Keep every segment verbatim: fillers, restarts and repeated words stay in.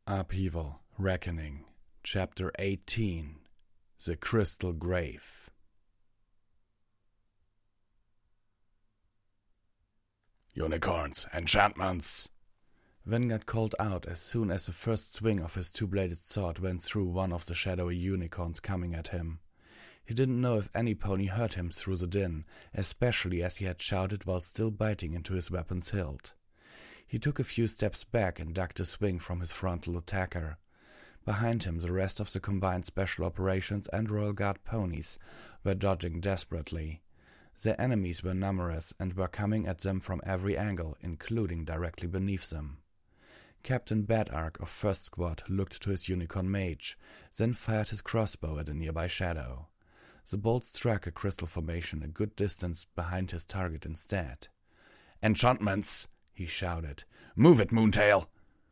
Upheaval, Reckoning, Chapter eighteen, The Crystal Grave. Unicorns, enchantments! Vanguard called out as soon as the first swing of his two-bladed sword went through one of the shadowy unicorns coming at him. He didn't know if any pony heard him through the din, especially as he had shouted while still biting into his weapon's hilt. He took a few steps back and ducked a swing from his frontal attacker. Behind him, the rest of the combined Special Operations and Royal Guard ponies were dodging desperately. Their enemies were numerous and were coming at them from every angle, including directly beneath them. Captain Badark of First Squad looked to his unicorn mage, then fired his crossbow at a nearby shadow. The bolt struck a crystal formation a good distance behind his target instead. "Enchantments!" he shouted. "Move it, Moontail!"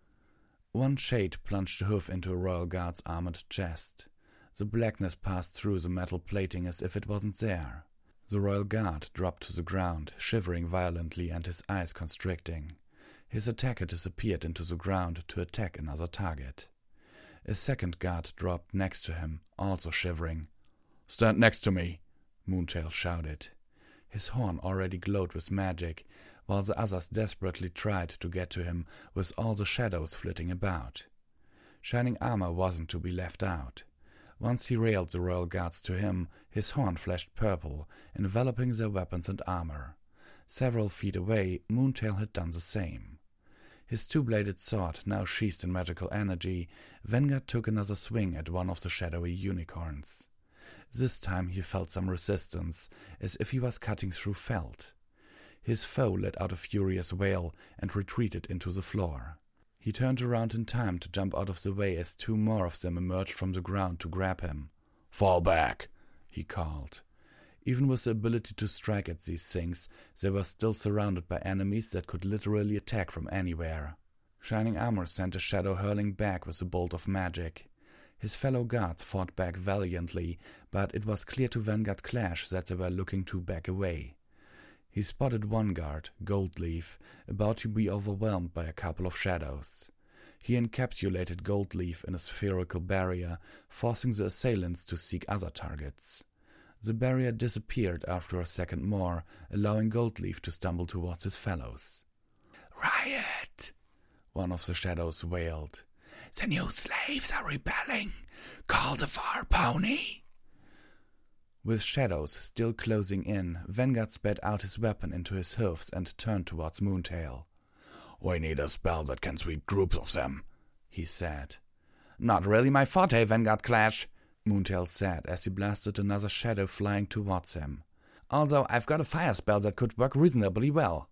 One shade plunged a hoof into a Royal Guard's armored chest. The blackness passed through the metal plating as if it wasn't there. The Royal Guard dropped to the ground, shivering violently and his eyes constricting. His attacker disappeared into the ground to attack another target. A second guard dropped next to him, also shivering. "Stand next to me," Moontail shouted. His horn already glowed with magic, while the others desperately tried to get to him with all the shadows flitting about. Shining Armor wasn't to be left out. Once he railed the Royal Guards to him, his horn flashed purple, enveloping their weapons and armor. Several feet away, Moontail had done the same. His two-bladed sword now sheathed in magical energy, Vanguard took another swing at one of the shadowy unicorns. This time he felt some resistance, as if he was cutting through felt. His foe let out a furious wail and retreated into the floor. He turned around in time to jump out of the way as two more of them emerged from the ground to grab him. "Fall back," he called. Even with the ability to strike at these things, they were still surrounded by enemies that could literally attack from anywhere. Shining Armor sent a shadow hurling back with a bolt of magic. His fellow guards fought back valiantly, but it was clear to Vanguard Clash that they were looking to back away. He spotted one guard, Goldleaf, about to be overwhelmed by a couple of shadows. He encapsulated Goldleaf in a spherical barrier, forcing the assailants to seek other targets. The barrier disappeared after a second more, allowing Goldleaf to stumble towards his fellows. "Riot!" one of the shadows wailed. "The new slaves are rebelling! Call the far pony!" With shadows still closing in, Vanguard sped out his weapon into his hoofs and turned towards Moontail. "We need a spell that can sweep groups of them," he said. "Not really my forte, Vanguard Clash," Moontail said as he blasted another shadow flying towards him. "Although I've got a fire spell that could work reasonably well."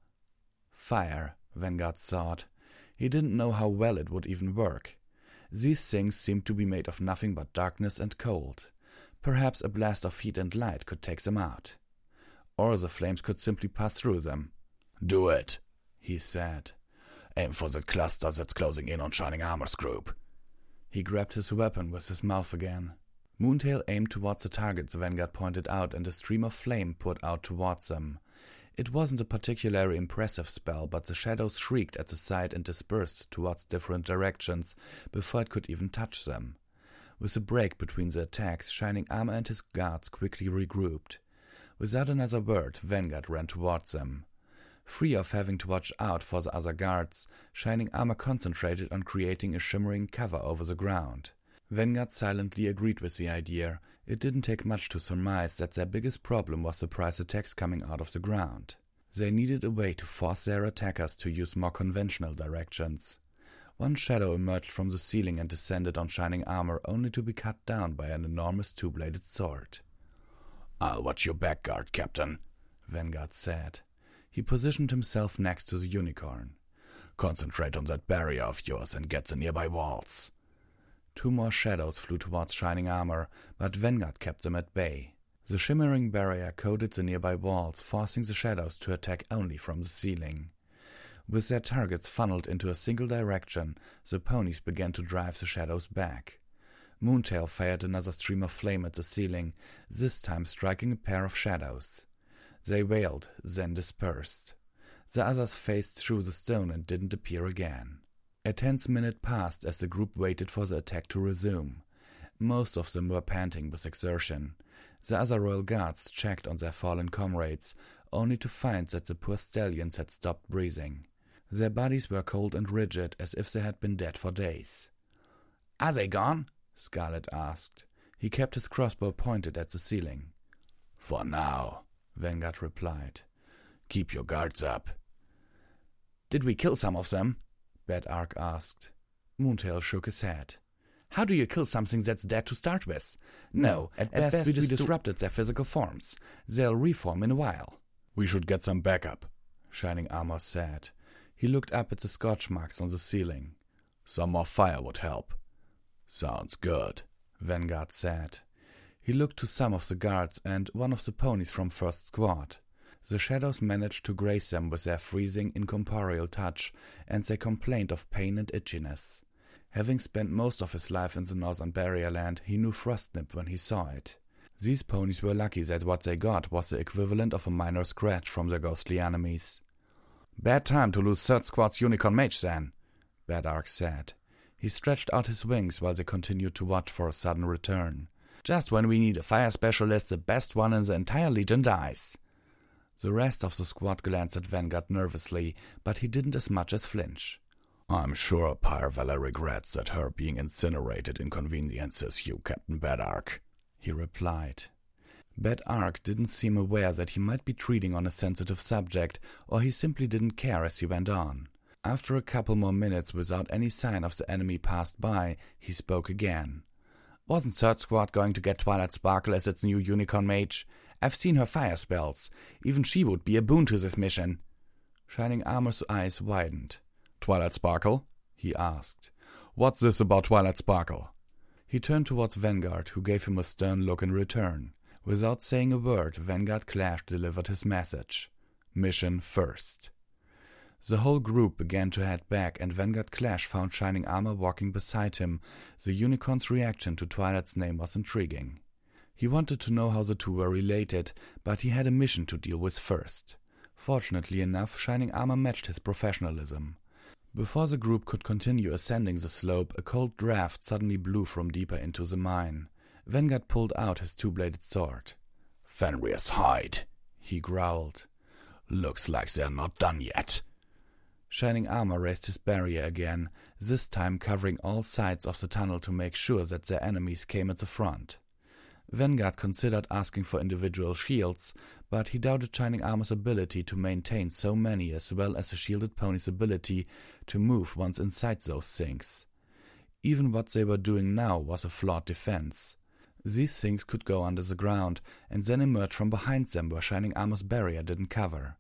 Fire, Vanguard thought. He didn't know how well it would even work. These things seemed to be made of nothing but darkness and cold. Perhaps a blast of heat and light could take them out. Or the flames could simply pass through them. "Do it," he said. "Aim for that cluster that's closing in on Shining Armor's group." He grabbed his weapon with his mouth again. Moontail aimed towards the target the Vanguard pointed out, and a stream of flame poured out towards them. It wasn't a particularly impressive spell, but the shadows shrieked at the sight and dispersed towards different directions before it could even touch them. With a break between the attacks, Shining Armor and his guards quickly regrouped. Without another word, Vanguard ran towards them. Free of having to watch out for the other guards, Shining Armor concentrated on creating a shimmering cover over the ground. Vanguard silently agreed with the idea. It didn't take much to surmise that their biggest problem was surprise attacks coming out of the ground. They needed a way to force their attackers to use more conventional directions. One shadow emerged from the ceiling and descended on Shining Armor, only to be cut down by an enormous two-bladed sword. "I'll watch your back guard, Captain," Vanguard said. He positioned himself next to the unicorn. "Concentrate on that barrier of yours and get the nearby walls." Two more shadows flew towards Shining Armor, but Vanguard kept them at bay. The shimmering barrier coated the nearby walls, forcing the shadows to attack only from the ceiling. With their targets funneled into a single direction, the ponies began to drive the shadows back. Moontail fired another stream of flame at the ceiling, this time striking a pair of shadows. They wailed, then dispersed. The others phased through the stone and didn't appear again. A tense minute passed as the group waited for the attack to resume. Most of them were panting with exertion. The other royal guards checked on their fallen comrades, only to find that the poor stallions had stopped breathing. Their bodies were cold and rigid, as if they had been dead for days. "Are they gone?" Scarlet asked. He kept his crossbow pointed at the ceiling. "For now," Vanguard replied. "Keep your guards up." "Did we kill some of them?" Bad Ark asked. Moontail shook his head. "How do you kill something that's dead to start with? No, at, at best, best we, we disrupted their physical forms. They'll reform in a while." "We should get some backup," Shining Armor said. He looked up at the scorch marks on the ceiling. "Some more fire would help." "Sounds good," Vanguard said. He looked to some of the guards and one of the ponies from First Squad. The shadows managed to graze them with their freezing, incorporeal touch, and they complained of pain and itchiness. Having spent most of his life in the northern barrier land, he knew Frostnip when he saw it. These ponies were lucky that what they got was the equivalent of a minor scratch from their ghostly enemies. "Bad time to lose Third Squad's Unicorn Mage, then," Bad Ark said. He stretched out his wings while they continued to watch for a sudden return. "Just when we need a fire specialist, the best one in the entire Legion dies." The rest of the squad glanced at Vanguard nervously, but he didn't as much as flinch. "I'm sure Pyre Valor regrets that her being incinerated inconveniences you, Captain Bad Ark," he replied. Bad Ark didn't seem aware that he might be treading on a sensitive subject, or he simply didn't care as he went on. After a couple more minutes without any sign of the enemy passed by, he spoke again. "Wasn't Third Squad going to get Twilight Sparkle as its new Unicorn Mage? I've seen her fire spells. Even she would be a boon to this mission." Shining Armor's eyes widened. "Twilight Sparkle?" he asked. "What's this about Twilight Sparkle?" He turned towards Vanguard, who gave him a stern look in return. Without saying a word, Vanguard Clash delivered his message. Mission first. The whole group began to head back, and Vanguard Clash found Shining Armor walking beside him. The unicorn's reaction to Twilight's name was intriguing. He wanted to know how the two were related, but he had a mission to deal with first. Fortunately enough, Shining Armor matched his professionalism. Before the group could continue ascending the slope, a cold draft suddenly blew from deeper into the mine. Vanguard pulled out his two-bladed sword. "Fenrir's hide," he growled. "Looks like they're not done yet." Shining Armor raised his barrier again, this time covering all sides of the tunnel to make sure that their enemies came at the front. Vanguard considered asking for individual shields, but he doubted Shining Armor's ability to maintain so many, as well as the shielded pony's ability to move once inside those things. Even what they were doing now was a flawed defense. These things could go under the ground, and then emerge from behind them where Shining Armor's barrier didn't cover.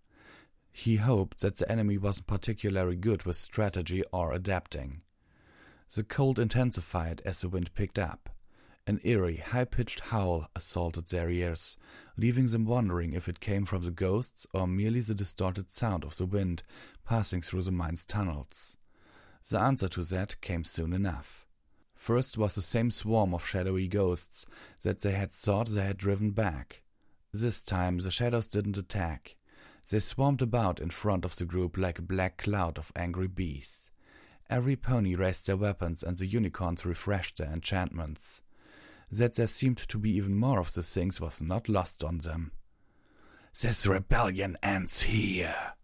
He hoped that the enemy wasn't particularly good with strategy or adapting. The cold intensified as the wind picked up. An eerie, high-pitched howl assaulted their ears, leaving them wondering if it came from the ghosts or merely the distorted sound of the wind passing through the mine's tunnels. The answer to that came soon enough. First was the same swarm of shadowy ghosts that they had thought they had driven back. This time the shadows didn't attack. They swarmed about in front of the group like a black cloud of angry bees. Every pony raised their weapons and the unicorns refreshed their enchantments. That there seemed to be even more of the things was not lost on them. "This rebellion ends here."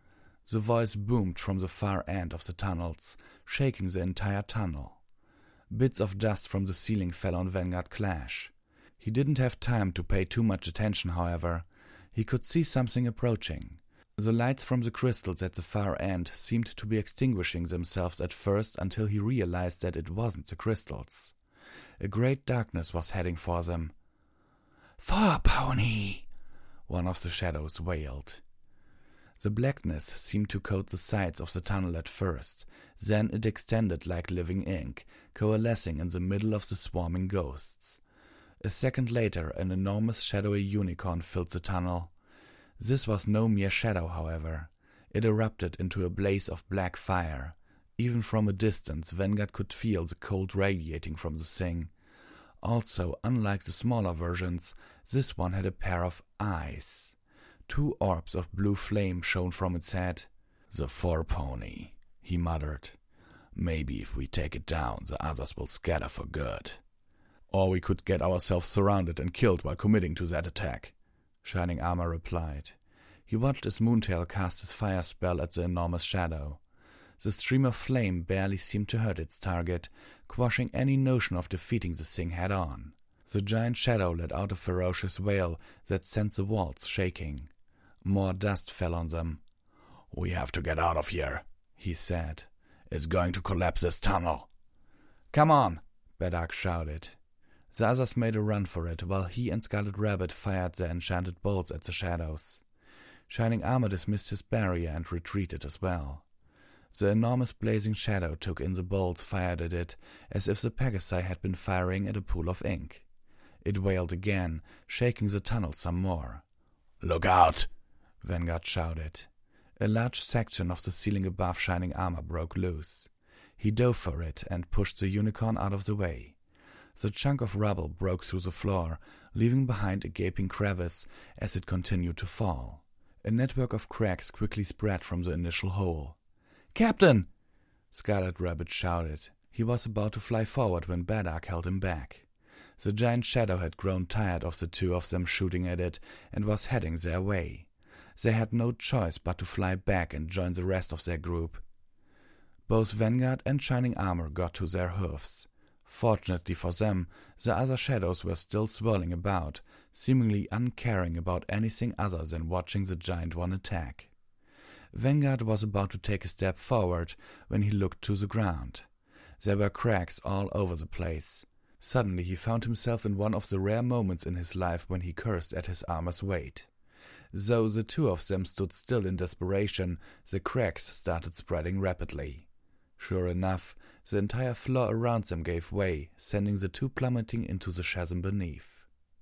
The voice boomed from the far end of the tunnels, shaking the entire tunnel. Bits of dust from the ceiling fell on Vanguard Clash. He didn't have time to pay too much attention, however. He could see something approaching. The lights from the crystals at the far end seemed to be extinguishing themselves at first until he realized that it wasn't the crystals. A great darkness was heading for them. "For pony!" one of the shadows wailed. The blackness seemed to coat the sides of the tunnel at first, then it extended like living ink, coalescing in the middle of the swarming ghosts. A second later, an enormous shadowy unicorn filled the tunnel. This was no mere shadow, however. It erupted into a blaze of black fire. Even from a distance, Vanguard could feel the cold radiating from the thing. Also, unlike the smaller versions, this one had a pair of eyes. Two orbs of blue flame shone from its head. "The Four Pony," he muttered. Maybe if we take it down, the others will scatter for good. Or we could get ourselves surrounded and killed while committing to that attack, Shining Armor replied. He watched as Moontail cast his fire spell at the enormous shadow. The stream of flame barely seemed to hurt its target, quashing any notion of defeating the thing head-on. The giant shadow let out a ferocious wail that sent the walls shaking. More dust fell on them. "We have to get out of here," he said. "It's going to collapse this tunnel." "Come on," Bedark shouted. The others made a run for it, while he and Scarlet Rabbit fired their enchanted bolts at the shadows. Shining Armor dismissed his barrier and retreated as well. The enormous blazing shadow took in the bolts fired at it, as if the Pegasi had been firing at a pool of ink. It wailed again, shaking the tunnel some more. "Look out!" Vanguard shouted. A large section of the ceiling above Shining Armor broke loose. He dove for it and pushed the unicorn out of the way. The chunk of rubble broke through the floor, leaving behind a gaping crevice as it continued to fall. A network of cracks quickly spread from the initial hole. "Captain!" Scarlet Rabbit shouted. He was about to fly forward when Bedark held him back. The giant shadow had grown tired of the two of them shooting at it and was heading their way. They had no choice but to fly back and join the rest of their group. Both Vanguard and Shining Armor got to their hoofs. Fortunately for them, the other shadows were still swirling about, seemingly uncaring about anything other than watching the giant one attack. Vanguard was about to take a step forward when he looked to the ground. There were cracks all over the place. Suddenly he found himself in one of the rare moments in his life when he cursed at his armor's weight. Though the two of them stood still in desperation, the cracks started spreading rapidly. Sure enough, the entire floor around them gave way, sending the two plummeting into the chasm beneath.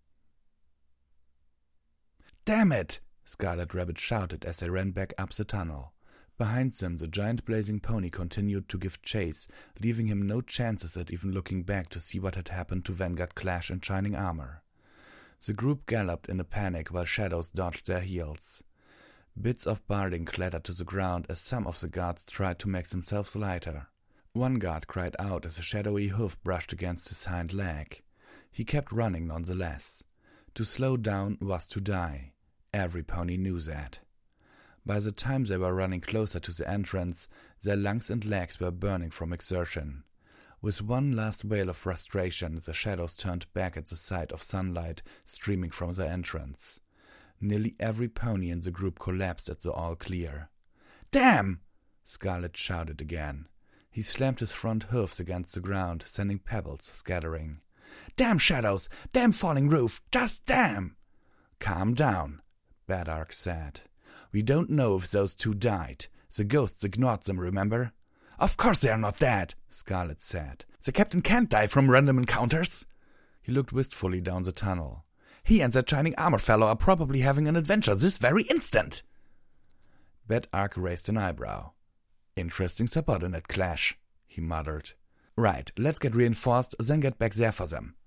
"Damn it!" Scarlet Rabbit shouted as they ran back up the tunnel. Behind them, the giant blazing pony continued to give chase, leaving him no chances at even looking back to see what had happened to Vanguard, Clash, and Shining Armor. The group galloped in a panic while shadows dodged their heels. Bits of barding clattered to the ground as some of the guards tried to make themselves lighter. One guard cried out as a shadowy hoof brushed against his hind leg. He kept running nonetheless. To slow down was to die. Every pony knew that. By the time they were running closer to the entrance, their lungs and legs were burning from exertion. With one last wail of frustration, the shadows turned back at the sight of sunlight streaming from the entrance. Nearly every pony in the group collapsed at the all-clear. "Damn!" Scarlet shouted again. He slammed his front hoofs against the ground, sending pebbles scattering. "Damn shadows! Damn falling roof! Just damn!" "Calm down," Bedark said. "We don't know if those two died. The ghosts ignored them, remember?" "Of course they are not dead," Scarlet said. "The captain can't die from random encounters." He looked wistfully down the tunnel. "He and that Shining Armor fellow are probably having an adventure this very instant." Bedark raised an eyebrow. "Interesting subordinate clash," he muttered. "Right, let's get reinforced, then get back there for them."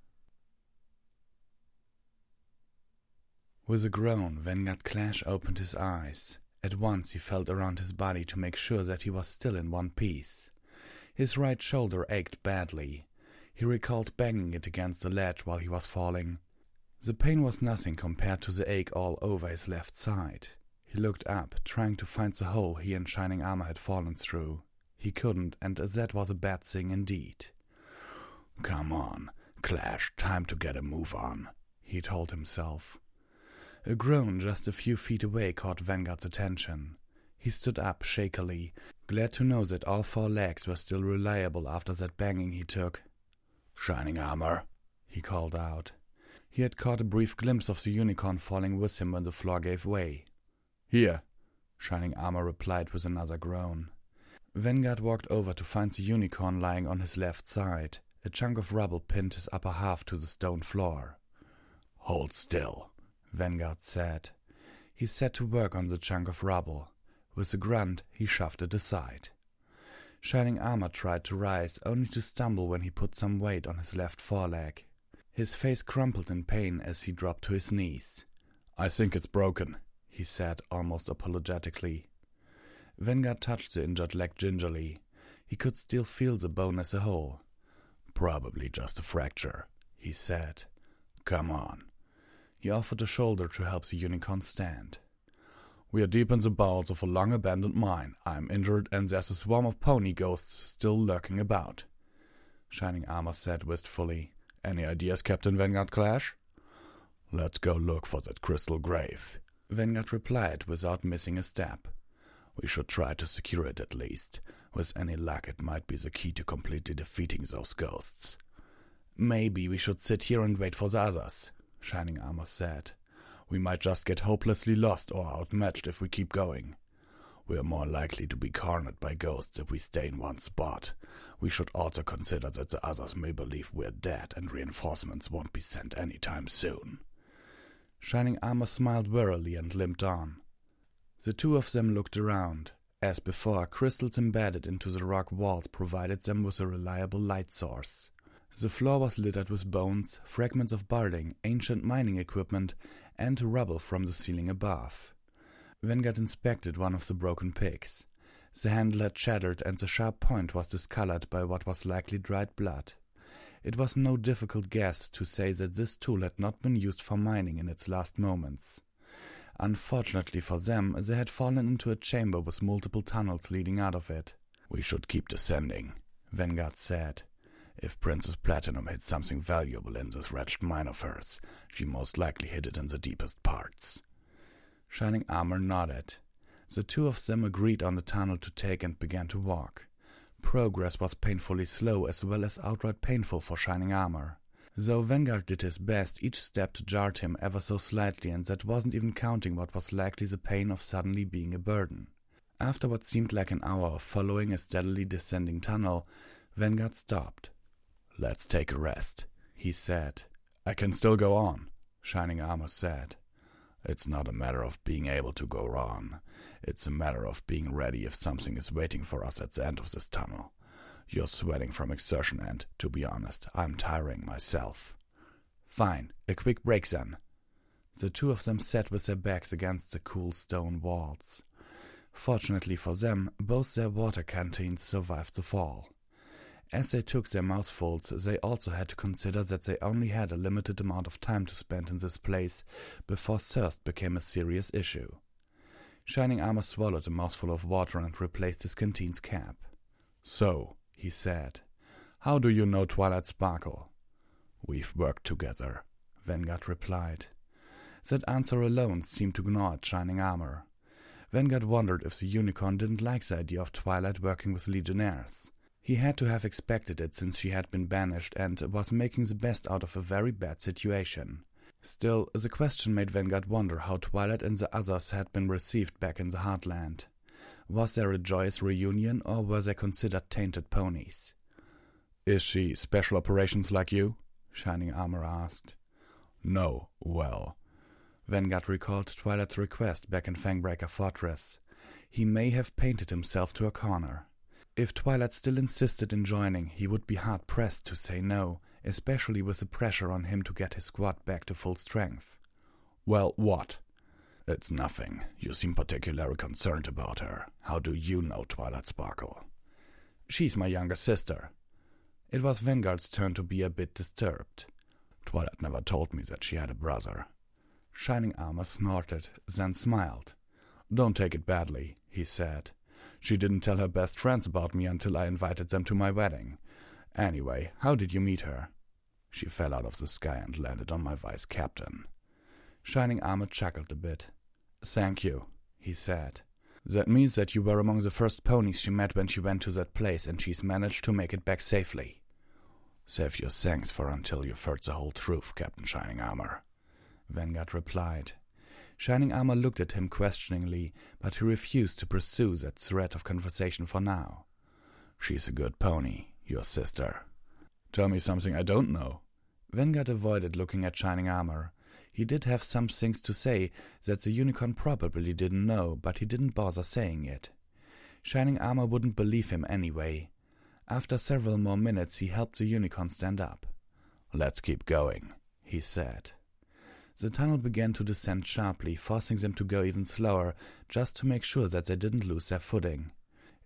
With a groan, Vanguard Clash opened his eyes. At once he felt around his body to make sure that he was still in one piece. His right shoulder ached badly. He recalled banging it against the ledge while he was falling. The pain was nothing compared to the ache all over his left side. He looked up, trying to find the hole he and Shining Armor had fallen through. He couldn't, and that was a bad thing indeed. "Come on, Clash, time to get a move on," he told himself. A groan just a few feet away caught Vanguard's attention. He stood up shakily, glad to know that all four legs were still reliable after that banging he took. "Shining Armor," he called out. He had caught a brief glimpse of the unicorn falling with him when the floor gave way. "Here," Shining Armor replied with another groan. Vanguard walked over to find the unicorn lying on his left side. A chunk of rubble pinned his upper half to the stone floor. "Hold still," Vanguard said. He set to work on the chunk of rubble. With a grunt, he shoved it aside. Shining Armor tried to rise, only to stumble when he put some weight on his left foreleg. His face crumpled in pain as he dropped to his knees. "I think it's broken," he said almost apologetically. Vanguard touched the injured leg gingerly. He could still feel the bone as a whole. "Probably just a fracture," he said. "Come on." He offered a shoulder to help the unicorn stand. "We are deep in the bowels of a long-abandoned mine. I'm injured, and there's a swarm of pony ghosts still lurking about," Shining Armor said wistfully. "Any ideas, Captain Vanguard Clash?" "Let's go look for that crystal grave," Vanguard replied without missing a step. "We should try to secure it at least. With any luck, it might be the key to completely defeating those ghosts." "Maybe we should sit here and wait for the others," Shining Armor said. "We might just get hopelessly lost or outmatched if we keep going. We're more likely to be cornered by ghosts if we stay in one spot. We should also consider that the others may believe we're dead and reinforcements won't be sent anytime soon." Shining Armor smiled wearily and limped on. The two of them looked around. As before, crystals embedded into the rock walls provided them with a reliable light source. The floor was littered with bones, fragments of barding, ancient mining equipment, and rubble from the ceiling above. Vanguard inspected one of the broken pigs. The handle had shattered, and the sharp point was discolored by what was likely dried blood. It was no difficult guess to say that this tool had not been used for mining in its last moments. Unfortunately for them, they had fallen into a chamber with multiple tunnels leading out of it. "We should keep descending," Vanguard said. "If Princess Platinum hid something valuable in this wretched mine of hers, she most likely hid it in the deepest parts." Shining Armor nodded. The two of them agreed on the tunnel to take and began to walk. Progress was painfully slow as well as outright painful for Shining Armor. Though Vanguard did his best, each step jarred him ever so slightly, and that wasn't even counting what was likely the pain of suddenly being a burden. After what seemed like an hour of following a steadily descending tunnel, Vanguard stopped. "Let's take a rest," he said. "I can still go on," Shining Armor said. "It's not a matter of being able to go on. It's a matter of being ready if something is waiting for us at the end of this tunnel. You're sweating from exertion and, to be honest, I'm tiring myself." "Fine, a quick break then." The two of them sat with their backs against the cool stone walls. Fortunately for them, both their water canteens survived the fall. As they took their mouthfuls, they also had to consider that they only had a limited amount of time to spend in this place before thirst became a serious issue. Shining Armor swallowed a mouthful of water and replaced his canteen's cap. "So," he said, "how do you know Twilight Sparkle?" "We've worked together," Vanguard replied. That answer alone seemed to gnaw at Shining Armor. Vanguard wondered if the unicorn didn't like the idea of Twilight working with Legionnaires. He had to have expected it since she had been banished and was making the best out of a very bad situation. Still, the question made Vanguard wonder how Twilight and the others had been received back in the Heartland. Was there a joyous reunion, or were they considered tainted ponies? "Is she special operations like you?" Shining Armor asked. "No, well." Vanguard recalled Twilight's request back in Fangbreaker Fortress. He may have painted himself to a corner. If Twilight still insisted in joining, he would be hard-pressed to say no, especially with the pressure on him to get his squad back to full strength. "Well, what?" "It's nothing. You seem particularly concerned about her. How do you know Twilight Sparkle?" "She's my younger sister." It was Vanguard's turn to be a bit disturbed. "Twilight never told me that she had a brother." Shining Armor snorted, then smiled. "Don't take it badly," he said. "She didn't tell her best friends about me until I invited them to my wedding. Anyway, how did you meet her?" "She fell out of the sky and landed on my vice captain." Shining Armor chuckled a bit. "Thank you," he said. "That means that you were among the first ponies she met when she went to that place, and she's managed to make it back safely." "Save your thanks for until you've heard the whole truth, Captain Shining Armor," Vanguard replied. Shining Armor looked at him questioningly, but he refused to pursue that thread of conversation for now. "She's a good pony, your sister." "Tell me something I don't know." Vanguard avoided looking at Shining Armor. He did have some things to say that the unicorn probably didn't know, but he didn't bother saying it. Shining Armor wouldn't believe him anyway. After several more minutes, he helped the unicorn stand up. "Let's keep going," he said. The tunnel began to descend sharply, forcing them to go even slower, just to make sure that they didn't lose their footing.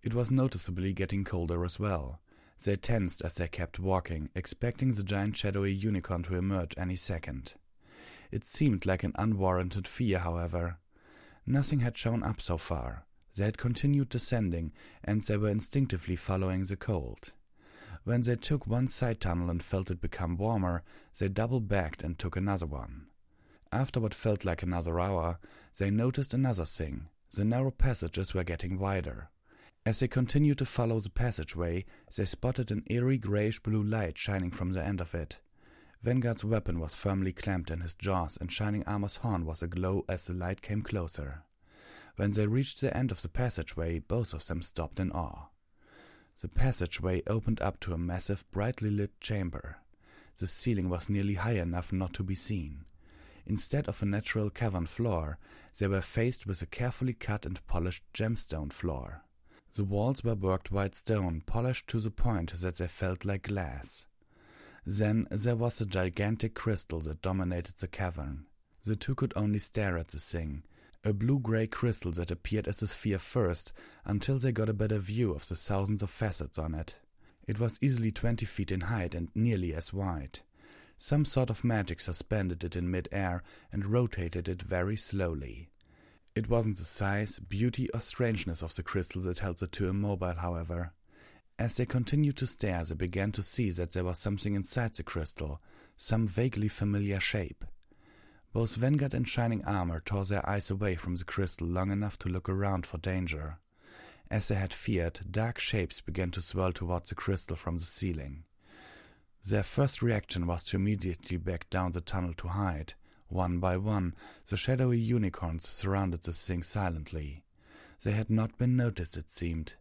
It was noticeably getting colder as well. They tensed as they kept walking, expecting the giant shadowy unicorn to emerge any second. It seemed like an unwarranted fear, however. Nothing had shown up so far. They had continued descending, and they were instinctively following the cold. When they took one side tunnel and felt it become warmer, they double-backed and took another one. After what felt like another hour, they noticed another thing. The narrow passages were getting wider. As they continued to follow the passageway, they spotted an eerie grayish-blue light shining from the end of it. Vanguard's weapon was firmly clamped in his jaws, and Shining Armor's horn was aglow as the light came closer. When they reached the end of the passageway, both of them stopped in awe. The passageway opened up to a massive, brightly lit chamber. The ceiling was nearly high enough not to be seen. Instead of a natural cavern floor, they were faced with a carefully cut and polished gemstone floor. The walls were worked white stone, polished to the point that they felt like glass. Then there was a gigantic crystal that dominated the cavern. The two could only stare at the thing, a blue-gray crystal that appeared as a sphere first, until they got a better view of the thousands of facets on it. It was easily twenty feet in height and nearly as wide. Some sort of magic suspended it in mid-air and rotated it very slowly. It wasn't the size, beauty, or strangeness of the crystal that held the two immobile, however. As they continued to stare, they began to see that there was something inside the crystal, some vaguely familiar shape. Both Vanguard and Shining Armor tore their eyes away from the crystal long enough to look around for danger. As they had feared, dark shapes began to swirl towards the crystal from the ceiling. Their first reaction was to immediately back down the tunnel to hide. One by one, the shadowy unicorns surrounded the thing silently. They had not been noticed, it seemed.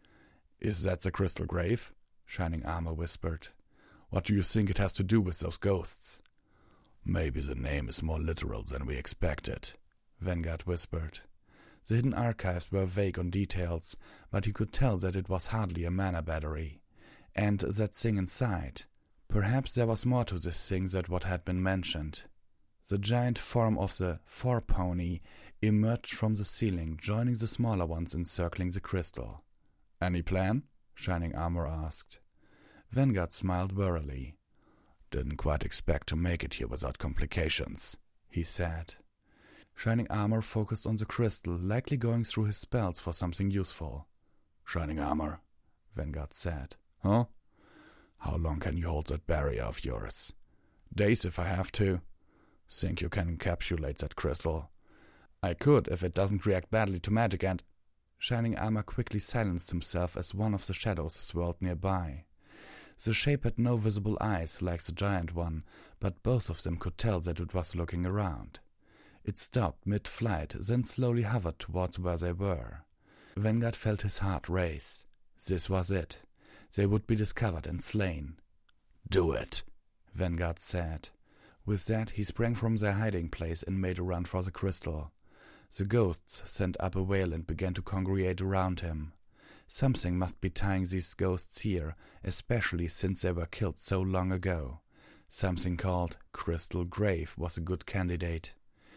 "Is that the crystal grave?" Shining Armor whispered. "What do you think it has to do with those ghosts?" "Maybe the name is more literal than we expected," Vanguard whispered. The hidden archives were vague on details, but he could tell that it was hardly a mana battery. And that thing inside. Perhaps there was more to this thing than what had been mentioned. The giant form of the Four-Pony emerged from the ceiling, joining the smaller ones encircling the crystal. "Any plan?" Shining Armor asked. Vanguard smiled wearily. "Didn't quite expect to make it here without complications," he said. Shining Armor focused on the crystal, likely going through his spells for something useful. "Shining Armor," Vanguard said. "Huh? How long can you hold that barrier of yours?" "Days if I have to." "Think you can encapsulate that crystal?" "I could if it doesn't react badly to magic and—" Shining Armor quickly silenced himself as one of the shadows swirled nearby. The shape had no visible eyes like the giant one, but both of them could tell that it was looking around. It stopped mid-flight, then slowly hovered towards where they were. Vanguard felt his heart race. This was it. They would be discovered and slain. "Do it," Vanguard said. With that, he sprang from their hiding place and made a run for the crystal. The ghosts sent up a wail and began to congregate around him. Something must be tying these ghosts here, especially since they were killed so long ago. Something called Crystal Grave was a good candidate.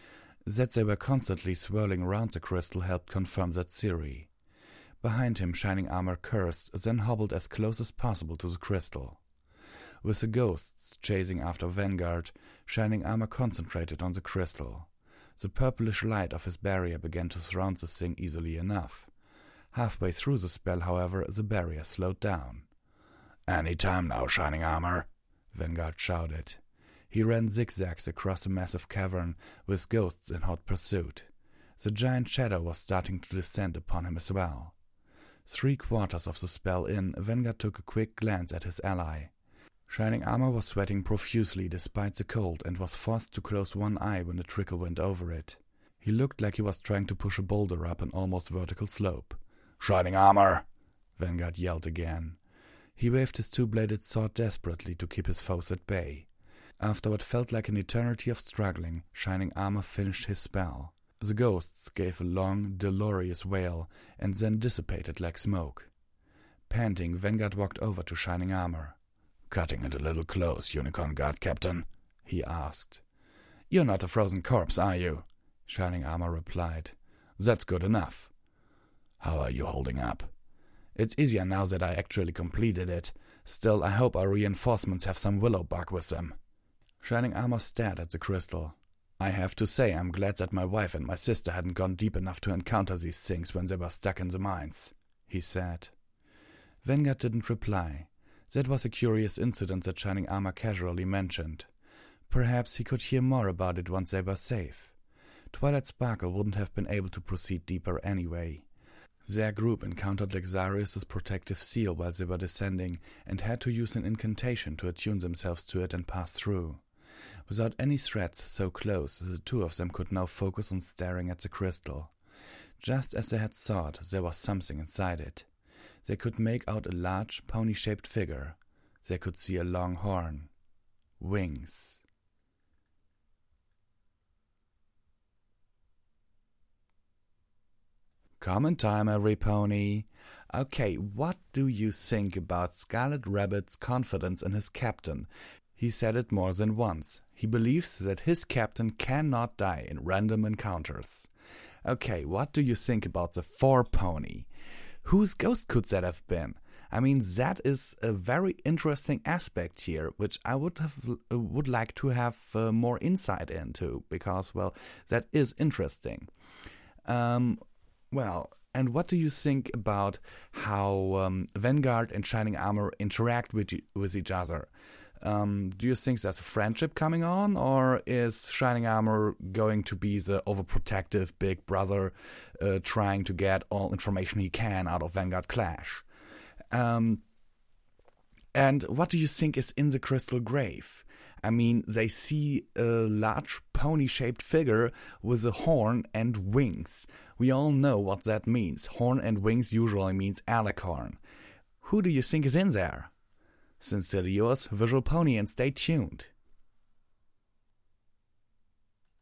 That they were constantly swirling around the crystal helped confirm that theory. Behind him, Shining Armor cursed, then hobbled as close as possible to the crystal. With the ghosts chasing after Vanguard, Shining Armor concentrated on the crystal. The purplish light of his barrier began to surround the thing easily enough. Halfway through the spell, however, the barrier slowed down. "Any time now, Shining Armor," Vanguard shouted. He ran zigzags across the massive cavern, with ghosts in hot pursuit. The giant shadow was starting to descend upon him as well. Three quarters of the spell in, Vanguard took a quick glance at his ally. Shining Armor was sweating profusely despite the cold and was forced to close one eye when a trickle went over it. He looked like he was trying to push a boulder up an almost vertical slope. "Shining Armor!" Vanguard yelled again. He waved his two-bladed sword desperately to keep his foes at bay. After what felt like an eternity of struggling, Shining Armor finished his spell. The ghosts gave a long, dolorous wail and then dissipated like smoke. Panting, Vanguard walked over to Shining Armor. "Cutting it a little close, Unicorn Guard Captain?" he asked. "You're not a frozen corpse, are you?" Shining Armor replied. "That's good enough." "How are you holding up?" It's easier now that I actually completed it. Still, I hope our reinforcements have some willow bark with them. Shining Armor stared at the crystal. I have to say I'm glad that my wife and my sister hadn't gone deep enough to encounter these things when they were stuck in the mines, he said. Vanguard didn't reply. That was a curious incident that Shining Armor casually mentioned. Perhaps he could hear more about it once they were safe. Twilight Sparkle wouldn't have been able to proceed deeper anyway. Their group encountered Lexarius' protective seal while they were descending and had to use an incantation to attune themselves to it and pass through. Without any threats so close, the two of them could now focus on staring at the crystal. Just as they had thought, there was something inside it. They could make out a large, pony-shaped figure. They could see a long horn. Wings. Comment time, every pony. Okay, what do you think about Scarlet Rabbit's confidence in his captain? He said it more than once. He believes that his captain cannot die in random encounters. Okay, what do you think about the four pony? Whose ghost could that have been? I mean, that is a very interesting aspect here, which I would have uh, would like to have uh, more insight into, because, well, that is interesting. Um, well, and what do you think about how um, Vanguard and Shining Armor interact with, with each other? Um, do you think there's a friendship coming on, or is Shining Armor going to be the overprotective big brother uh, trying to get all information he can out of Vanguard Clash? Um, and what do you think is in the crystal grave? I mean, they see a large pony-shaped figure with a horn and wings. We all know what that means. Horn and wings usually means alicorn. Who do you think is in there? Sincerely yours, Visual Pony, and stay tuned.